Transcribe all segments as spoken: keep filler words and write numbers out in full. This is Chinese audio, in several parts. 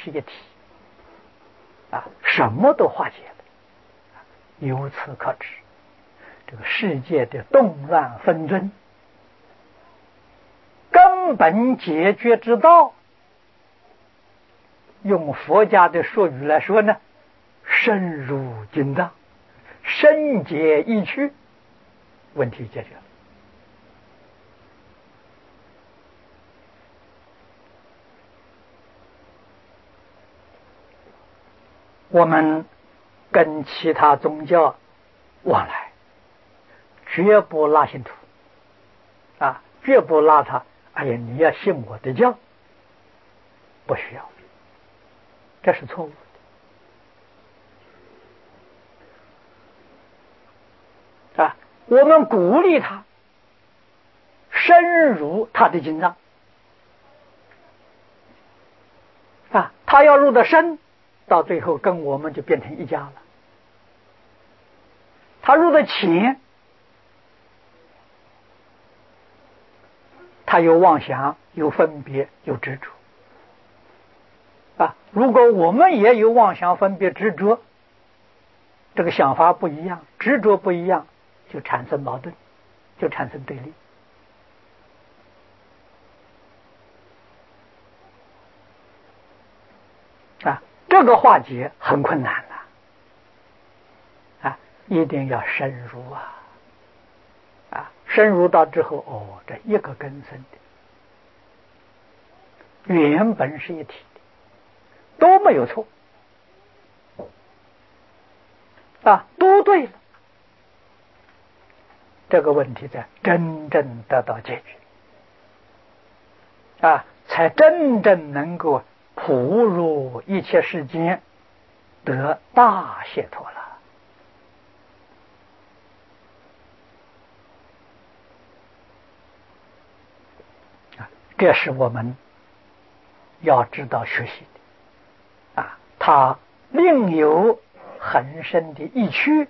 是一体啊，什么都化解了。由此可知，这个世界的动乱纷争，根本解决之道，用佛家的术语来说呢，深入经藏，深解意趣，问题解决了。我们跟其他宗教往来，绝不拉信徒啊，绝不拉他。哎呀，你要信我的教，不需要，这是错误的啊！我们鼓励他深入他的经藏啊，他要入得深，到最后跟我们就变成一家了。他入得浅，他有妄想，有分别，有执着啊。如果我们也有妄想、分别、执着，这个想法不一样，执着不一样，就产生矛盾，就产生对立啊。这个化解很困难了啊，一定要深入啊啊，深入到之后，哦，这一个根生的，原本是一体的，都没有错啊，都对了。这个问题才真正得到解决啊，才真正能够普入一切世间，得大解脱了啊！这是我们要知道学习的啊，它另有很深的意趣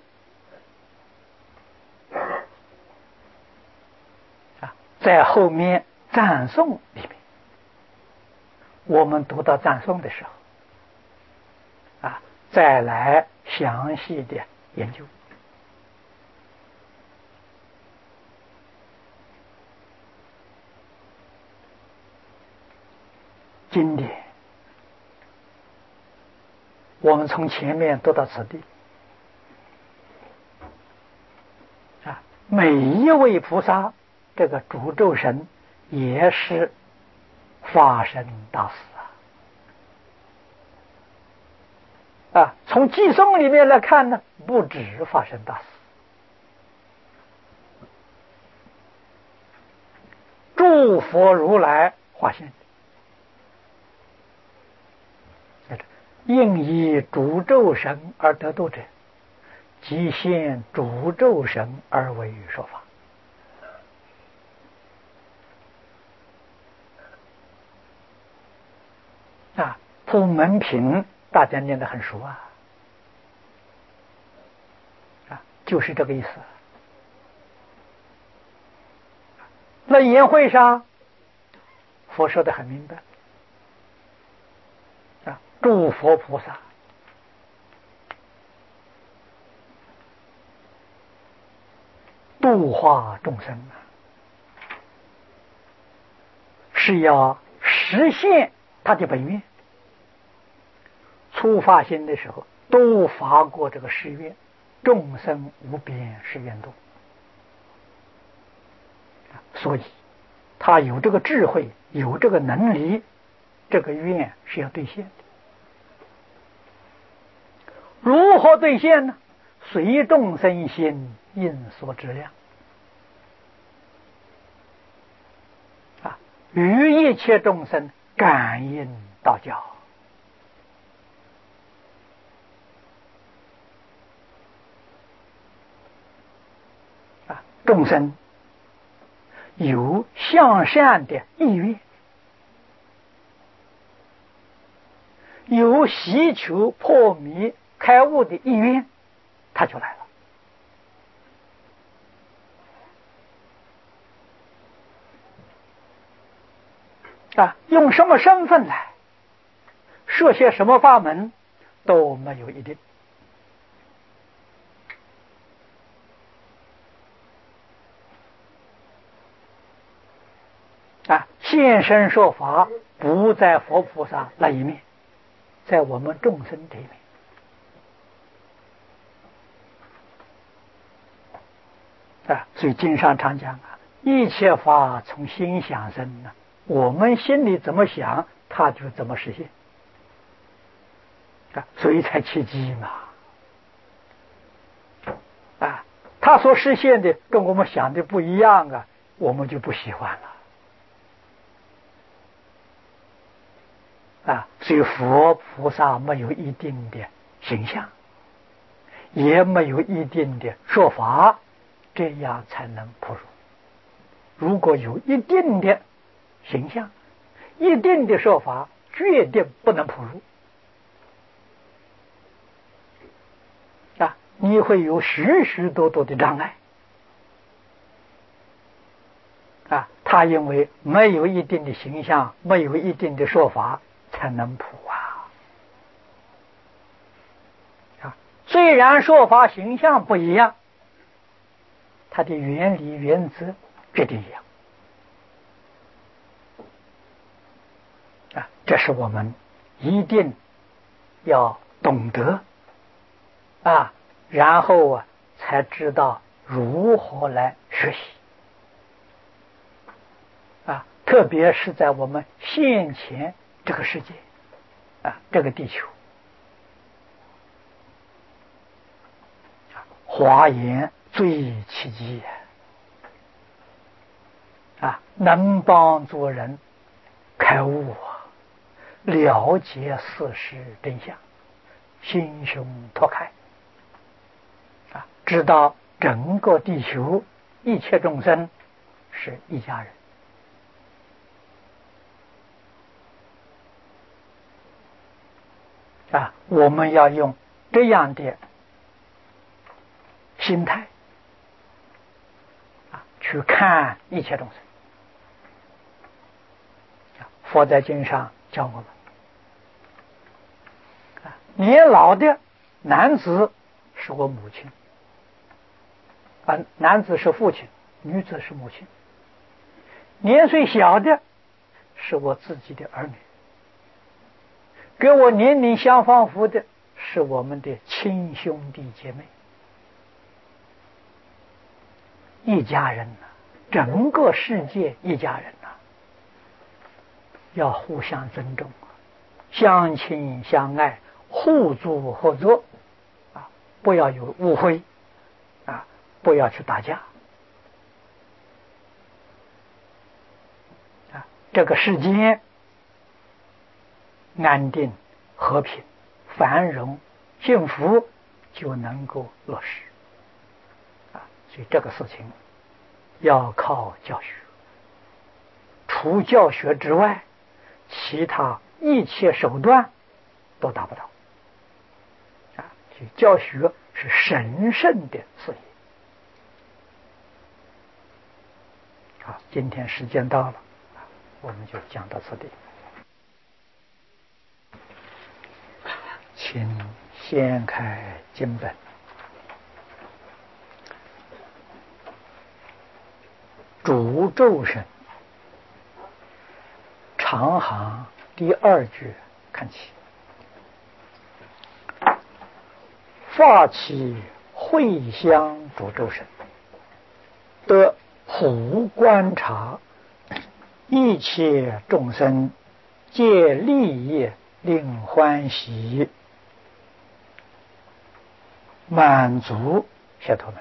啊，在后面赞颂里面，我们读到赞颂的时候啊，再来详细的研究。经典，我们从前面读到此地啊，每一位菩萨，这个主咒神也是发生大事啊！啊，从偈颂里面来看呢，不止发生大事，诸佛如来化现，应以主咒神而得度者，即现主咒神而为说法。啊，普门品大家念得很熟啊，啊，就是这个意思。那言会上，佛说得很明白啊，诸佛菩萨度化众生啊，是要实现他的本愿。初发心的时候都发过这个誓愿，众生无边誓愿度，所以他有这个智慧，有这个能力，这个愿是要兑现的。如何兑现呢？随众生心，应所知量啊，与一切众生感应道交啊，众生有向善的意愿，有希求破迷开悟的意愿，他就来了啊！用什么身份来？ 设些什么法门都没有一定。啊，现身说法不在佛菩萨那一面，在我们众生这一面。啊，所以经上常讲啊，一切法从心想生呢，我们心里怎么想，它就怎么实现。啊，所以才奇迹嘛。啊，他所实现的跟我们想的不一样啊，我们就不喜欢了。啊，所以佛菩萨没有一定的形象，也没有一定的说法，这样才能普入。如果有一定的形象，一定的说法，决定不能普入。啊，你会有许许多多的障碍。啊，他因为没有一定的形象，没有一定的说法，才能普啊！啊，虽然说法形象不一样，它的原理原则决定一样。啊，这是我们一定要懂得啊，然后啊才知道如何来学习。啊，特别是在我们现前这个世界啊，这个地球，华严最奇迹啊，能帮助人开悟啊，了解事实真相，心胸拓开啊，知道整个地球一切众生是一家人。啊，我们要用这样的心态啊去看一切众生。佛在经上教我们，啊，年老的男子是我母亲，啊，男子是父亲，女子是母亲。年岁小的是我自己的儿女。跟我年龄相仿佛的是我们的亲兄弟姐妹，一家人呐、啊，整个世界一家人呐、啊，要互相尊重，相亲相爱，互助合作啊，不要有误会啊，不要去打架啊，这个世间安定、和平、繁荣、幸福就能够落实啊！所以这个事情要靠教学，除教学之外，其他一切手段都达不到啊！所以教学是神圣的事业。好，今天时间到了，我们就讲到此地。请掀开经本，主咒神长行第二句看起，发起会香主咒神，得普观察一切众生皆利益令欢喜，满足解脱门。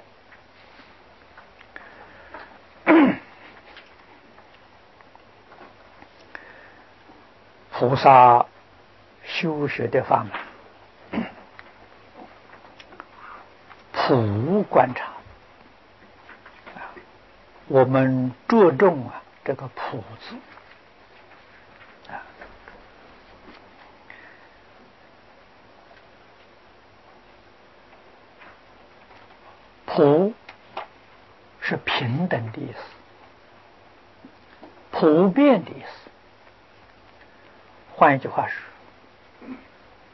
菩萨修学的法门，普观察，我们着重啊这个普字啊，普是平等的意思，普遍的意思。换一句话说，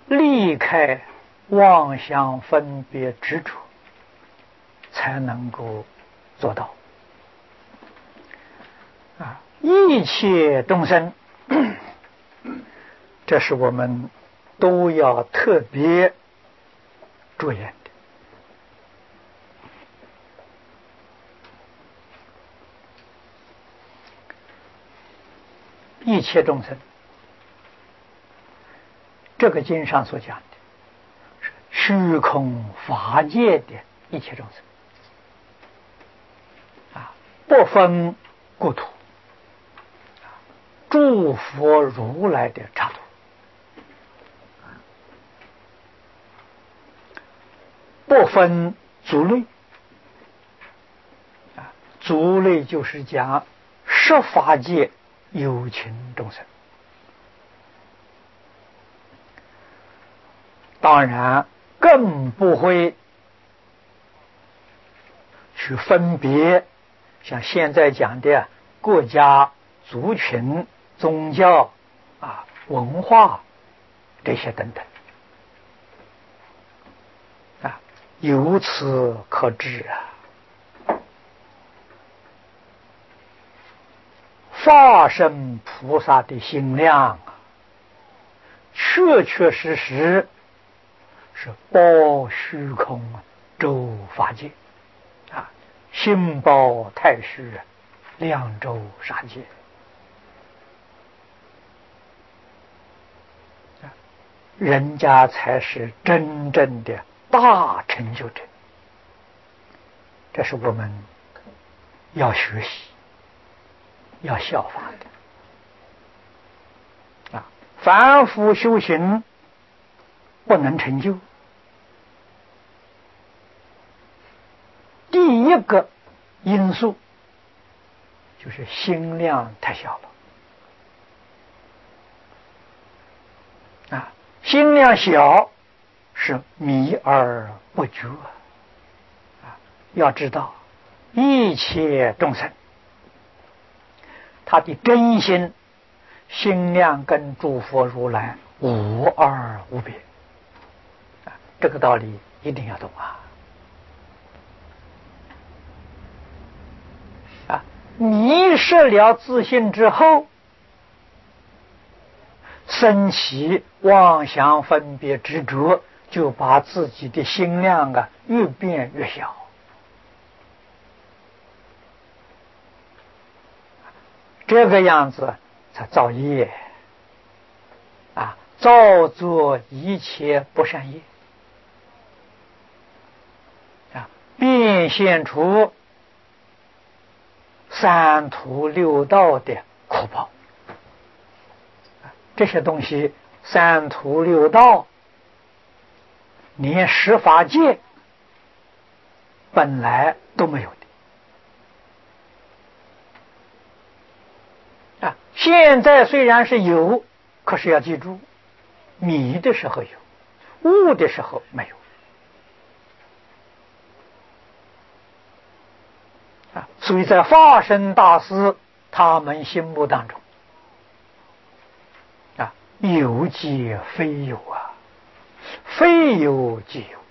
离开妄想分别执着，才能够做到啊！一切众生，这是我们都要特别注意的。一切众生，这个经上所讲的是虚空法界的一切众生啊，不分国土，诸佛如来的刹土，不分族类啊，族类就是讲十法界有情众生。当然更不会去分别像现在讲的国家、族群、宗教啊、文化这些等等啊，由此可知啊，法身菩萨的心量啊，确确实实是包虚空周法界啊，心包太虚，量周沙界。人家才是真正的大成就者，这是我们要学习、要效法的啊！凡夫修行不能成就，第一个因素就是心量太小了啊！心量小是迷而不觉啊！要知道，一切众生他的真心心量跟诸佛如来无二无别啊！这个道理一定要懂啊！啊，迷失了自信之后，生起妄想分别执着，就把自己的心量啊越变越小，这个样子才造业啊，造作一切不善业啊，变现出三途六道的苦报。这些东西三途六道连十法界本来都没有的啊！现在虽然是有，可是要记住，迷的时候有，悟的时候没有啊！所以在法身大师他们心目当中，有即非有啊，非有即有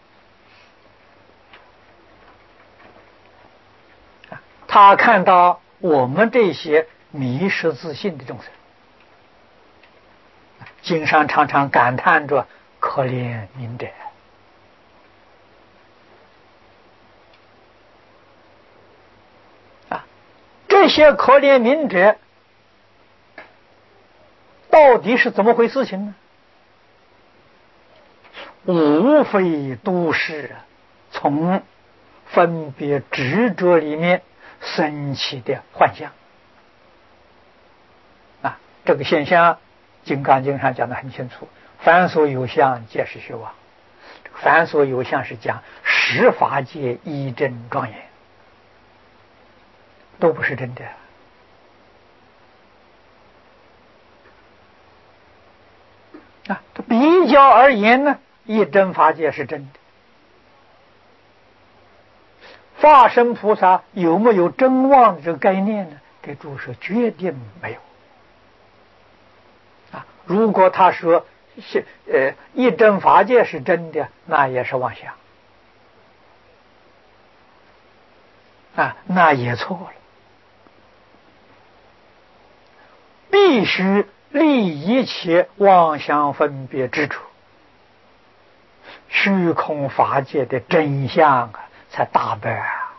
啊！他看到我们这些迷失自信的众生，经常常常感叹着可怜悯者啊！这些可怜悯者到底是怎么回事情呢？无非都是从分别执着里面升起的幻象啊！这个现象，《金刚经》上讲得很清楚：凡所有相，皆是虚妄。凡所有相是讲十法界一真庄严，都不是真的。啊，比较而言呢，一真法界是真的。法身菩萨有没有真妄的这个概念呢？给诸说绝对没有。啊，如果他说是呃一真法界是真的，那也是妄想啊，那也错了。必须立一切妄想分别之处，虚空法界的真相啊，才大白啊！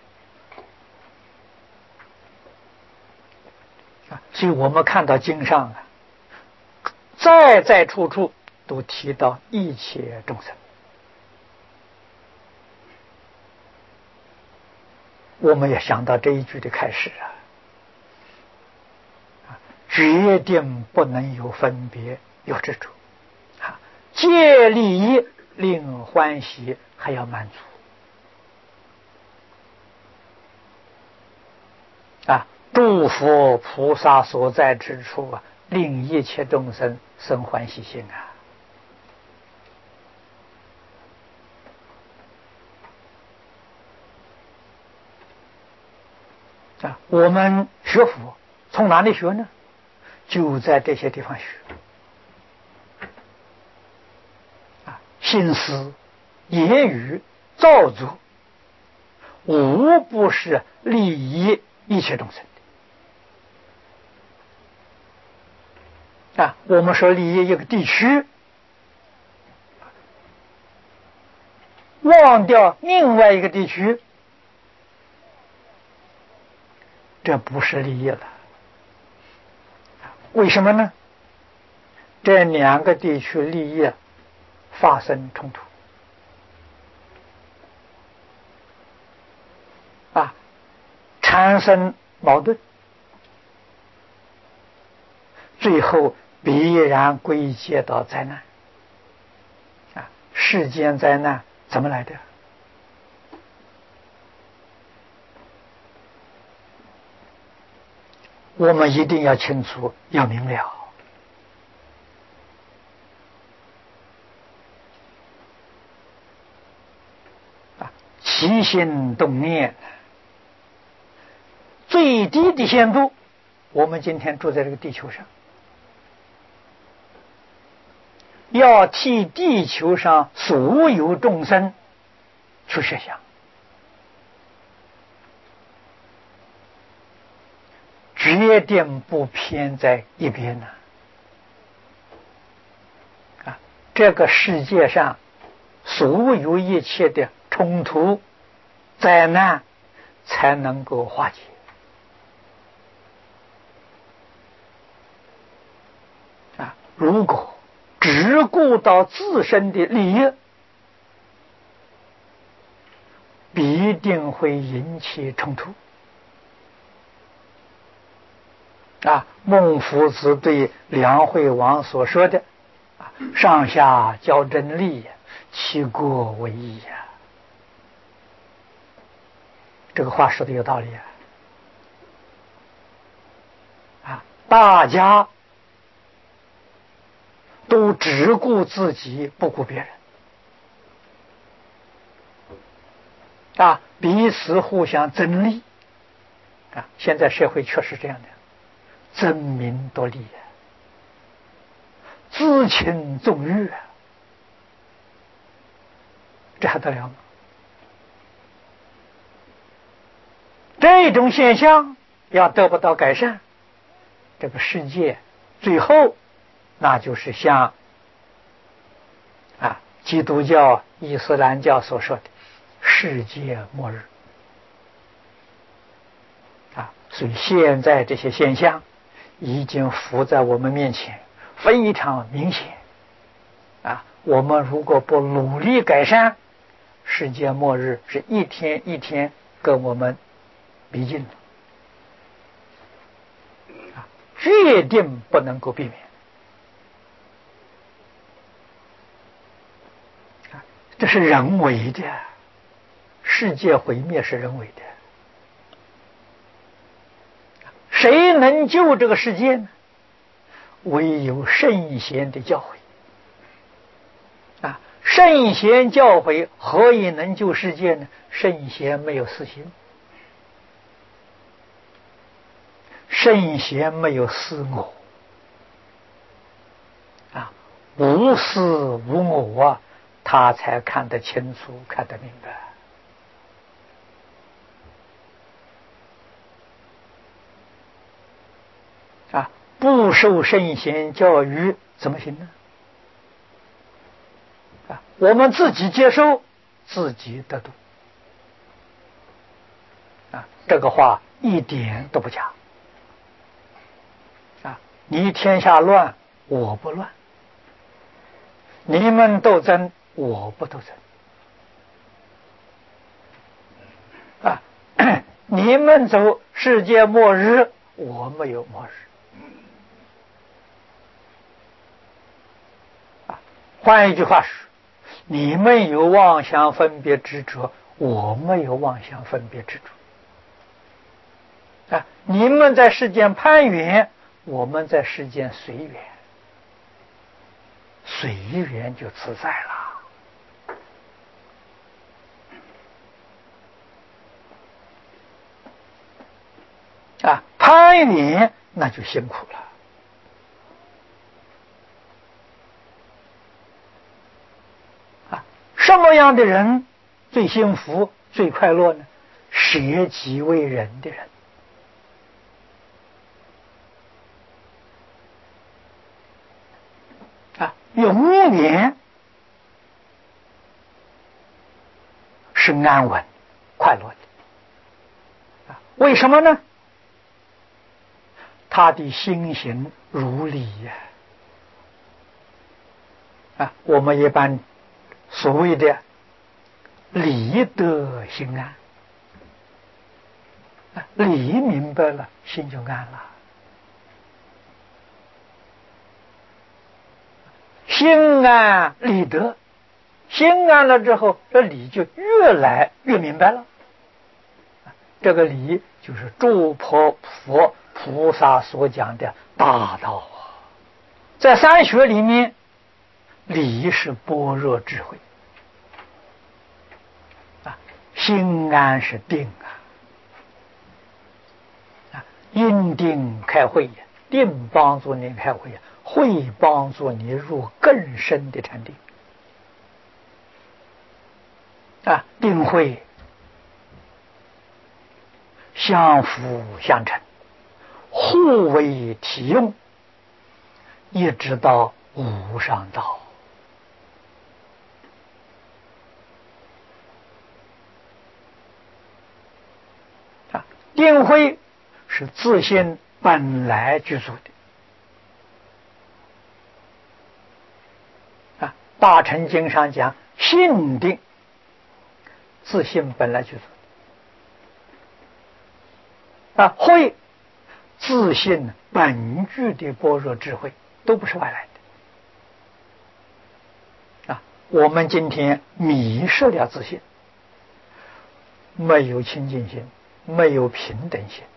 啊，所以我们看到经上啊，在在处处都提到一切众生，我们也想到这一句的开始啊。决定不能有分别有执着啊！借利益令欢喜，还要满足啊！诸佛菩萨所在之处啊，令一切众生生欢喜心啊！啊，我们学佛从哪里学呢？就在这些地方学啊，心思、言语、造作，无不是利益一切众生的啊。我们说利益一个地区，忘掉另外一个地区，这不是利益了。为什么呢？这两个地区利益发生冲突啊，产生矛盾，最后必然归结到灾难啊！世间灾难怎么来的？我们一定要清楚，要明了啊！起心动念最低的限度，我们今天住在这个地球上，要替地球上所有众生去设想，决定不偏在一边呢啊！这个世界上所有一切的冲突、灾难才能够化解啊！如果只顾到自身的利益，必定会引起冲突啊！孟夫子对梁惠王所说的啊，上下交争利，其国为义呀，这个话说的有道理啊！啊，大家都只顾自己，不顾别人啊，彼此互相争利啊！现在社会确实这样的，争名夺利，资轻纵欲，这还得了吗？这种现象要得不到改善，这个世界最后那就是像啊基督教、伊斯兰教所说的世界末日啊！所以现在这些现象已经浮在我们面前，非常明显啊！我们如果不努力改善，世界末日是一天一天跟我们逼近了啊！决定不能够避免啊！这是人为的，世界毁灭是人为的，谁能救这个世界呢？唯有圣贤的教诲啊！圣贤教诲何以能救世界呢？圣贤没有私心，圣贤没有私我啊！ 无私无我啊，他才看得清楚，看得明白啊！不受圣贤教育怎么行呢？啊，我们自己接受，自己得度啊！这个话一点都不假啊！你天下乱，我不乱；你们斗争，我不斗争啊！你们走世界末日，我没有末日啊！换一句话说，你们有妄想分别执着，我没有妄想分别执着啊！你们在世间攀缘，我们在世间随缘，随缘就自在了啊！攀缘那就辛苦了啊！什么样的人最幸福、最快乐呢？舍己为人的人啊，永远是安稳、快乐的啊！为什么呢？他的心行如理呀！啊，我们一般所谓的理得心安啊，理明白了，心就安了。心安理得，心安了之后，这理就越来越明白了。这个理就是诸佛佛菩萨所讲的大道啊，在三学里面，理是般若智慧啊，心安是定啊，啊，因定开慧呀，定帮助你开慧呀，慧帮助你入更深的禅定啊，定慧相辅相成，互为体用，一直到无上道啊。定慧是自性本来具足的啊。大乘经上讲性定，自性本来具足啊。慧自性本具的般若智慧，都不是外来的啊。我们今天迷失了自性，没有清净心，没有平等心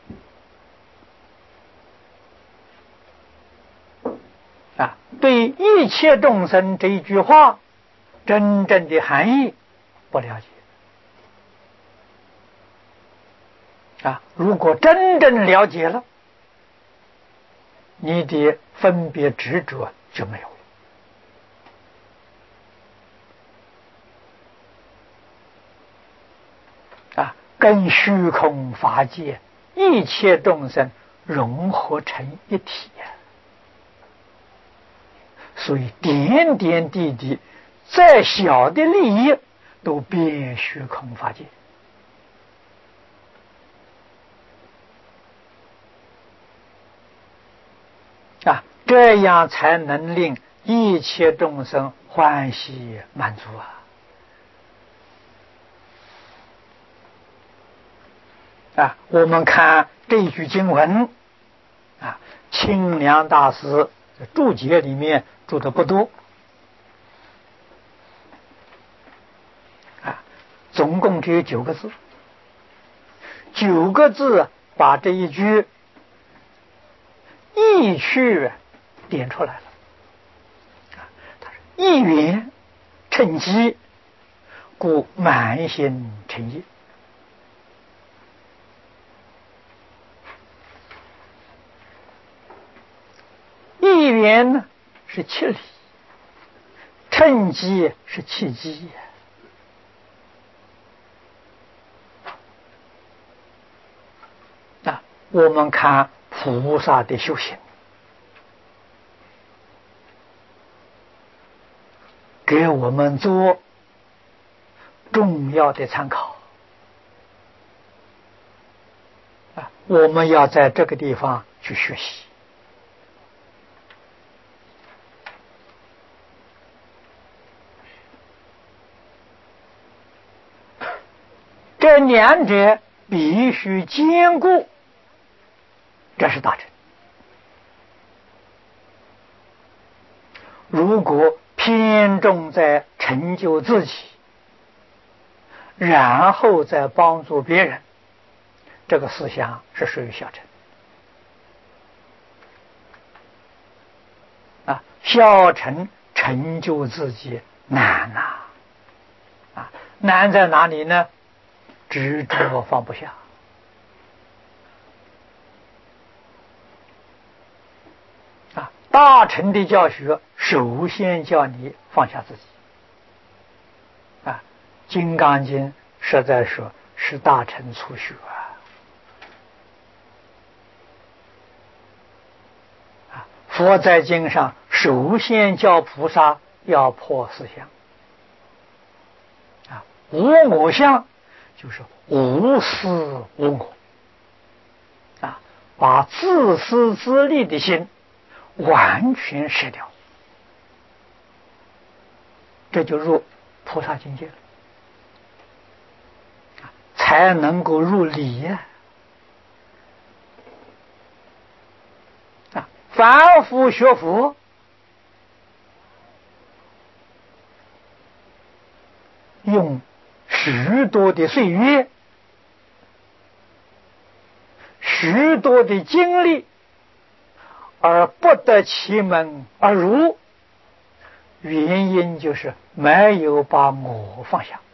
啊。对一切众生这一句话真正的含义不了解啊。如果真正了解了，你的分别执着就没有了啊。跟虚空法界一切众生融合成一体呀、啊。所以点点滴滴再小的利益都变虚空法界啊，这样才能令一切众生欢喜满足啊！啊，我们看这句经文啊，清凉大师注解里面注的不多啊，总共只有九个字，九个字把这一句意趣点出来了啊，一缘趁机，故满心诚意。一缘呢是七理圣迹是契机。啊，我们看菩萨的修行，给我们做重要的参考。啊，我们要在这个地方去学习。这两者必须兼顾，这是大成。如果偏重在成就自己，然后再帮助别人，这个思想是属于小乘。啊，小乘成就自己难呐！啊，难在哪里呢？执着放不下。啊，大乘的教学首先叫你放下自己。啊，《金刚经》实在说是大乘初学啊。啊，佛在经上首先教菩萨要破四相。啊，无我相就是无私无我。啊，把自私自利的心完全舍掉，这就入菩萨境界了，才能够入理呀！啊，凡夫学佛，用许多的岁月，许多的精力，而不得其门而入，原因就是没有把我放下。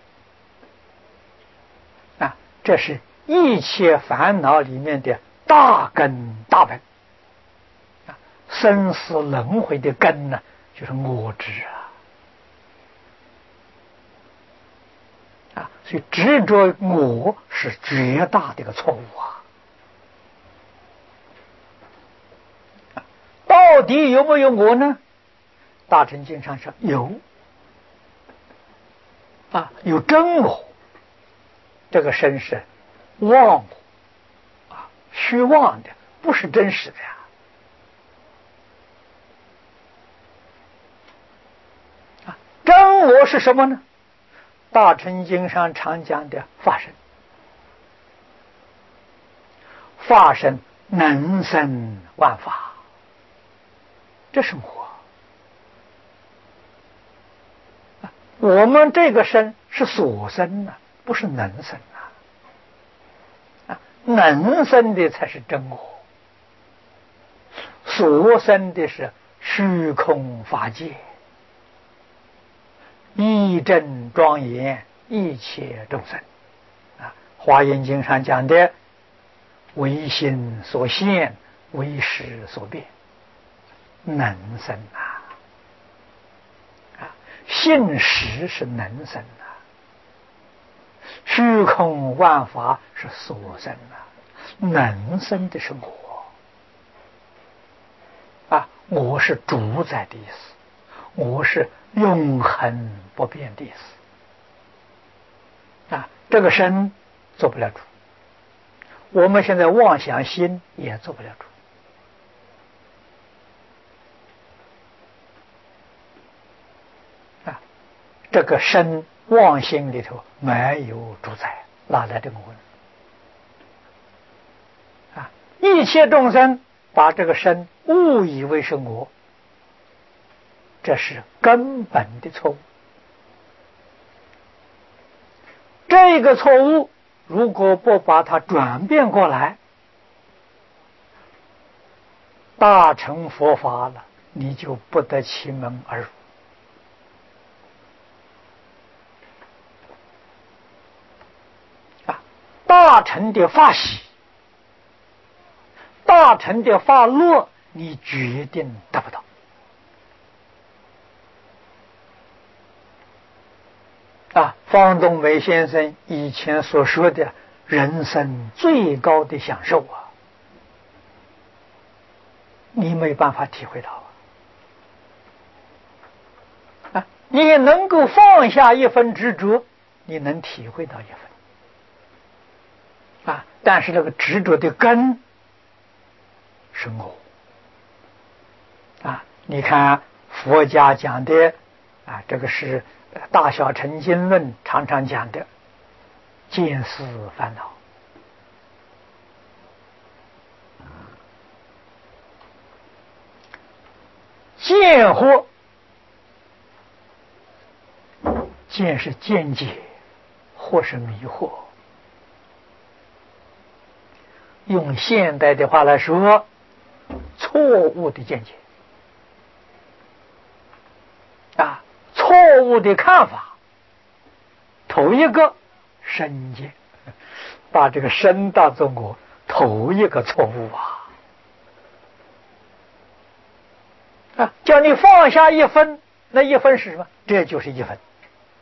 啊，这是一切烦恼里面的大根大本。啊，生死轮回的根呢，就是我执啊。啊，所以执着我是绝大的一个错误啊。到底有没有我呢？大乘经上说有。啊，有真我，这个身是妄我啊，虚妄的，不是真实的呀。啊，真我是什么呢？大乘经上常讲的法身，法身能生万法，这是我。我们这个身是所生呐、啊，不是能生啊！啊，能生的才是真我，所生的是虚空法界，一真庄严，一切众生。啊，《华严经》上讲的，唯心所现，唯识所变，能生啊！性实是能生啊，虚空万法是所生啊，能生的是我啊，我是主宰的意思，我是永恒不变的意思啊，这个身做不了主，我们现在妄想心也做不了主。这个身妄心里头没有主宰，哪来这个我？啊，一切众生把这个身误以为是我，这是根本的错误。这个错误如果不把它转变过来，大乘佛法了，你就不得其门而入。大乘的法喜，大乘的法乐，你决定得不到。 方东梅先生以前所说的人生最高的享受啊，你没办法体会到啊！啊，你能够放下一份执着，你能体会到一份啊，但是那个执着的根是我啊！你看佛家讲的啊，这个是大小乘经论常常讲的见思烦恼。见惑，见是见解，或是迷惑。用现代的话来说，错误的见解啊，错误的看法。头一个身见，把这个身当作我，头一个错误啊！啊，叫你放下一分，那一分是什么？这就是一分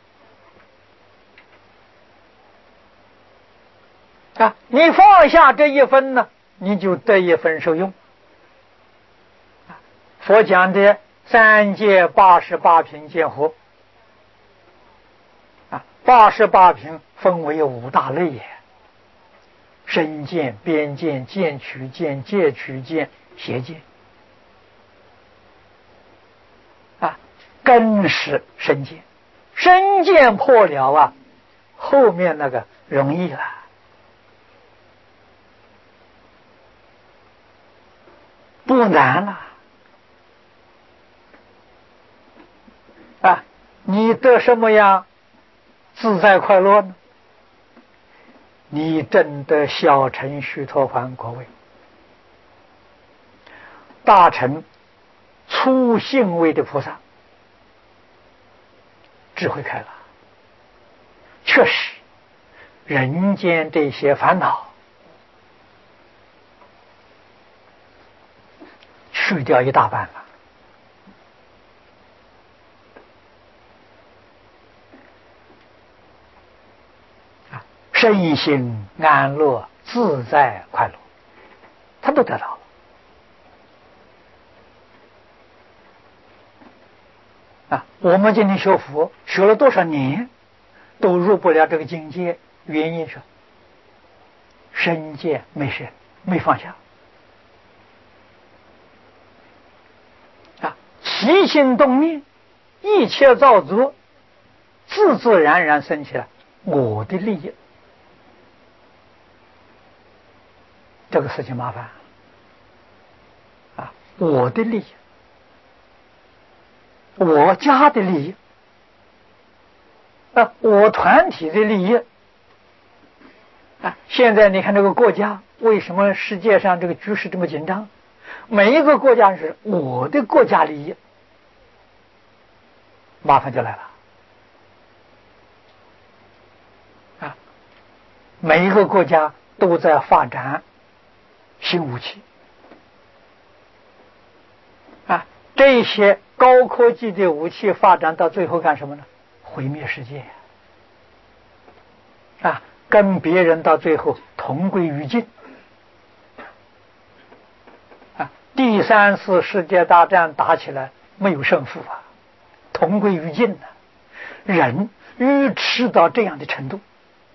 啊！你放下这一分呢，你就得一分受用。佛讲的三界八十八品见惑啊，八十八品分为五大类也：身见、边见、见取见、戒取见、邪见。啊，根是身见，身见破了啊，后面那个容易了。不难了啊！你得什么样自在快乐呢？你证得小乘须陀洹果位，大乘初信位的菩萨，智慧开了，确实人间这些烦恼去掉一大半了。啊，身心安乐、自在、快乐，他都得到了。啊，我们今天学佛学了多少年，都入不了这个境界，原因是身见没生，没放下。啊，起心动念，一切造作，自自然然生起来我的利益，这个事情麻烦啊！我的利益，我家的利益啊，我团体的利益啊！现在你看这个国家，为什么世界上这个局势这么紧张？每一个国家是我的国家利益，麻烦就来了啊！每一个国家都在发展新武器啊！这些高科技的武器发展到最后干什么呢？毁灭世界啊！跟别人到最后同归于尽啊！第三次世界大战打起来没有胜负啊，同归于尽啊！人愚痴到这样的程度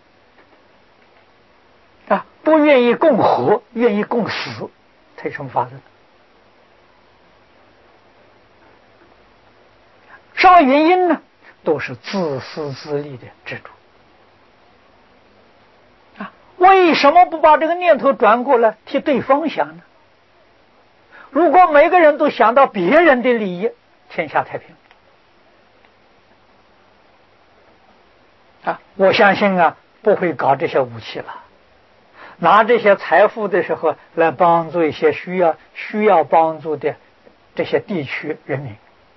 啊，不愿意共活，愿意共死，它有什么法子？什么原因呢？都是自私自利的执着啊！为什么不把这个念头转过来替对方想呢？如果每个人都想到别人的利益，天下太平啊！我相信啊，不会搞这些武器了，拿这些财富的时候来帮助一些需要需要帮助的这些地区人民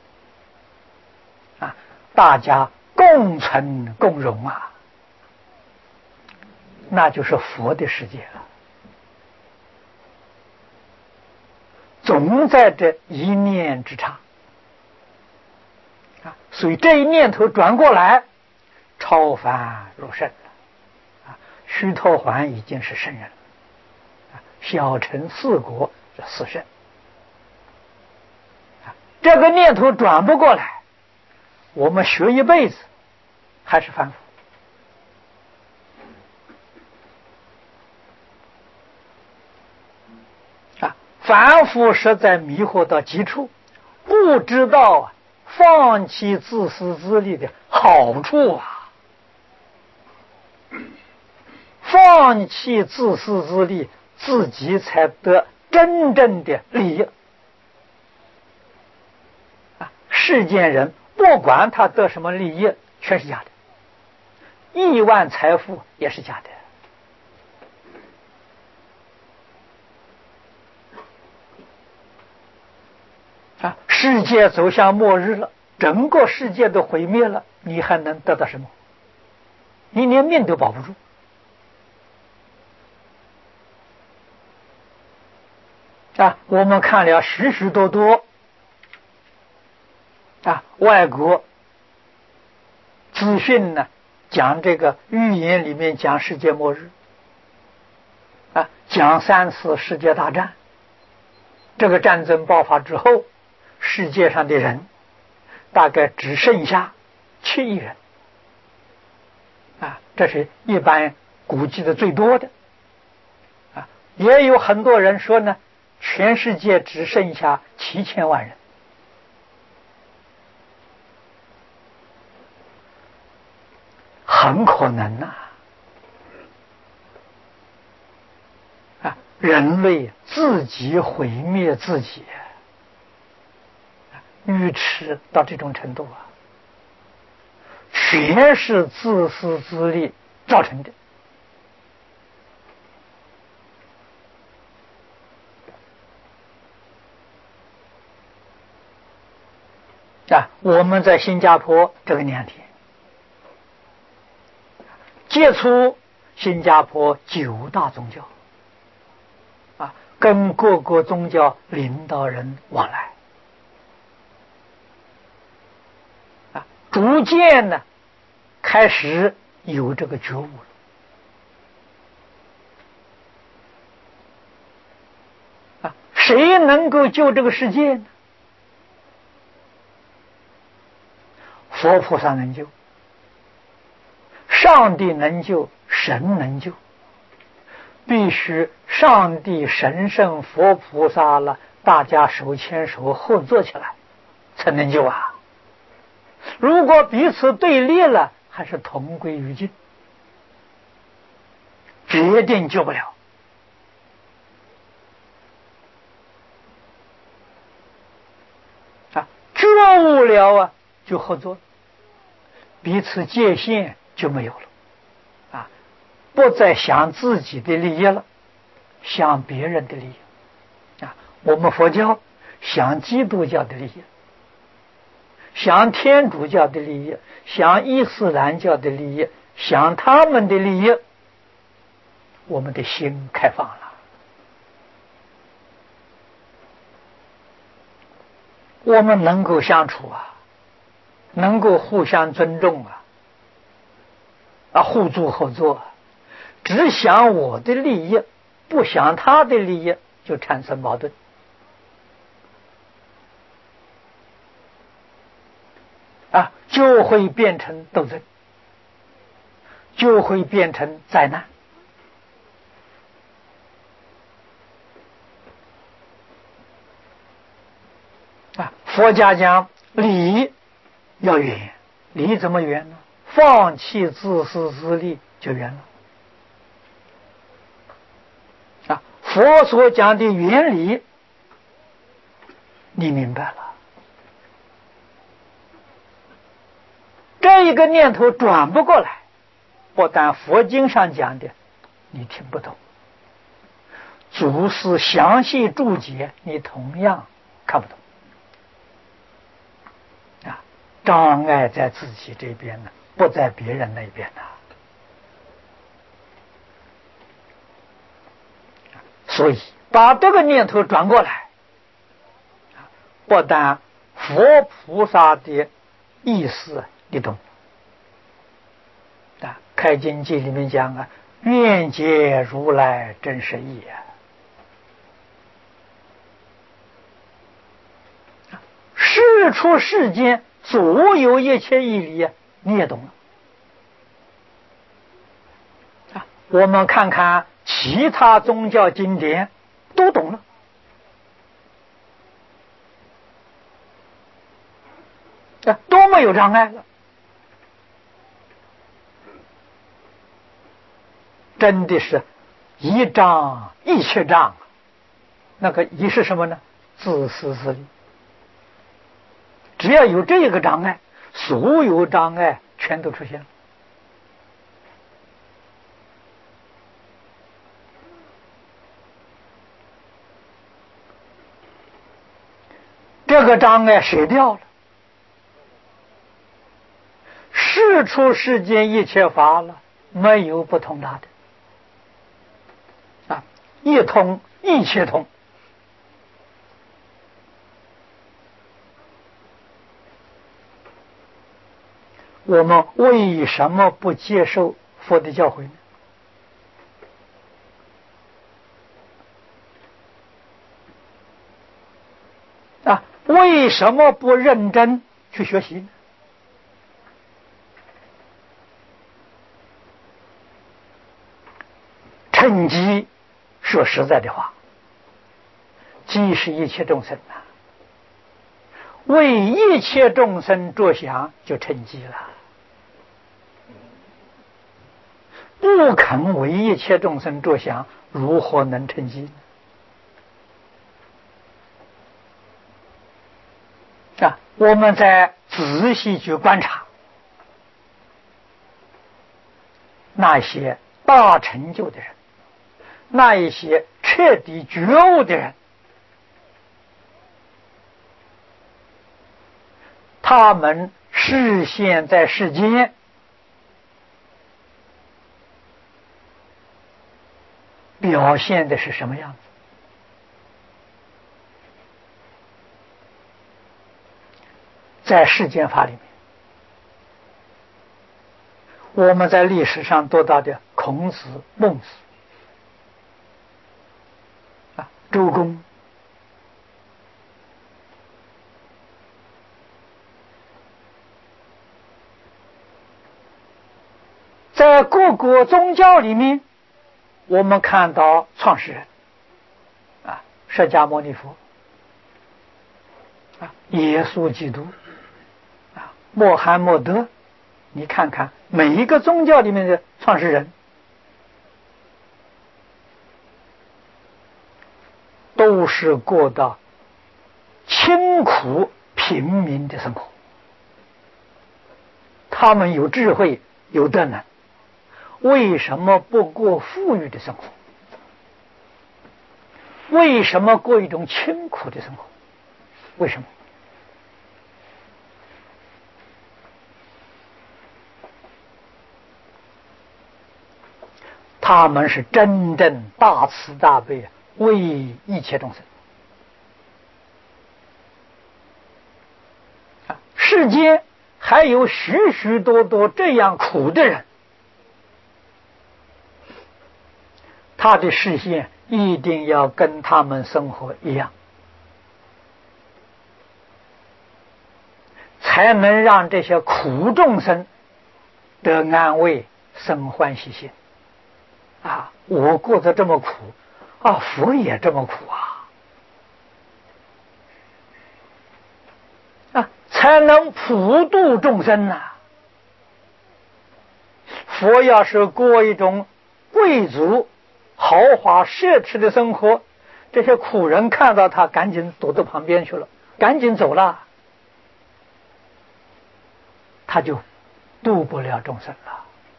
啊，大家共存共荣啊，那就是佛的世界了。总在这一念之差啊，所以这一念头转过来， 超凡入圣了啊！须陀洹已经是圣人了啊，小乘四国是四圣啊。这个念头转不过来，我们学一辈子还是凡夫啊！凡夫实在迷惑到极处，不知道啊，放弃自私自利的好处啊！放弃自私自利，自己才得真正的利益啊！世间人不管他得什么利益，全是假的，亿万财富也是假的啊！世界走向末日了，整个世界都毁灭了，你还能得到什么？你连命都保不住啊！我们看了许许多多啊，外国资讯呢，讲这个预言里面讲世界末日啊，讲三次世界大战。这个战争爆发之后，世界上的人大概只剩下七亿人啊，这是一般估计的最多的啊。也有很多人说呢，全世界只剩下七千万人。很可能呐、啊，啊，人类自己毁灭自己，愚痴到这种程度啊，全是自私自利造成的。啊，我们在新加坡这个两天接触新加坡九大宗教啊，跟各个宗教领导人往来啊，逐渐呢开始有这个觉悟了啊，谁能够救这个世界呢？佛菩萨能救，上帝能救，神能救，必须上帝、神圣、佛菩萨了，大家手牵手合作起来才能救啊！如果彼此对立了，还是同归于尽，决定救不了啊！觉悟了啊，就合作，彼此界限就没有了啊！不再想自己的利益了，想别人的利益啊！我们佛教想基督教的利益，想天主教的利益，想伊斯兰教的利益，想他们的利益，我们的心开放了，我们能够相处啊，能够互相尊重啊，啊，互助合作，只想我的利益，不想他的利益，就产生矛盾啊，就会变成斗争，就会变成灾难啊！佛家讲理要远，理怎么远呢？放弃自私自利就远了啊！佛所讲的原理，你明白了，这一个念头转不过来，不但佛经上讲的你听不懂，祖师详细注解你同样看不懂啊！障碍在自己这边呢，不在别人那边呢。所以把这个念头转过来，不但佛菩萨的意思你懂啊，开经记里面讲啊，愿解如来真实义啊。世出世间所有一切义理啊，你也懂了啊。我们看看其他宗教经典，都懂了啊，都没有障碍了。真的是一障一切障，那个一是什么呢？自私自利。只要有这个障碍，所有障碍全都出现了。这个障碍谁掉了？世出世间一切法了，没有不通达的啊，一通一切通。我们为什么不接受佛的教诲呢？啊，为什么不认真去学习呢？趁机说实在的话，即是一切众生啊，为一切众生着想就趁机了。不肯为一切众生着想，如何能成机呢？啊，我们再仔细去观察那些大成就的人，那一些彻底觉悟的人，他们示现在世间表现的是什么样子？在世间法里面，我们在历史上读到的孔子、孟子啊、周公，在各个宗教里面，我们看到创始人啊，释迦牟尼佛啊，耶稣基督啊，穆罕默德，你看看每一个宗教里面的创始人，都是过到清苦平民的生活。他们有智慧，有德能，为什么不过富裕的生活？为什么过一种清苦的生活？为什么？他们是真正大慈大悲，为一切众生啊！世间还有许许多多这样苦的人，他的视线一定要跟他们生活一样，才能让这些苦众生得安慰，生欢喜心啊！我过得这么苦啊，佛也这么苦啊，啊，才能普度众生呐、啊。佛要是过一种贵族豪华奢侈的生活，这些苦人看到他赶紧躲到旁边去了，赶紧走了，他就度不了众生了。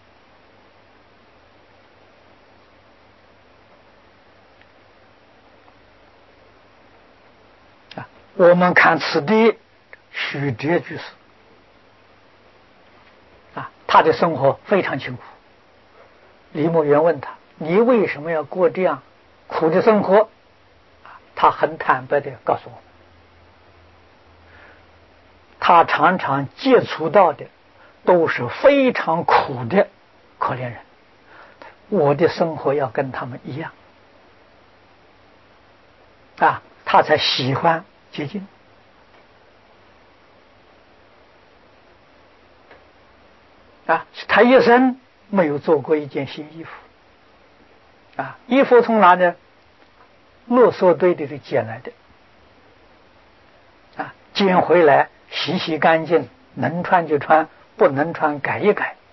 啊，我们看此地许哲居士啊，他的生活非常清苦。李牧原问他：“你为什么要过这样苦的生活？”他很坦白的告诉我们，他常常接触到的都是非常苦的可怜人，我的生活要跟他们一样啊，他才喜欢接近。啊，他一生没有做过一件新衣服啊，衣服从哪呢？垃圾堆里头捡来的啊，捡回来洗洗干净，能穿就穿，不能穿改一改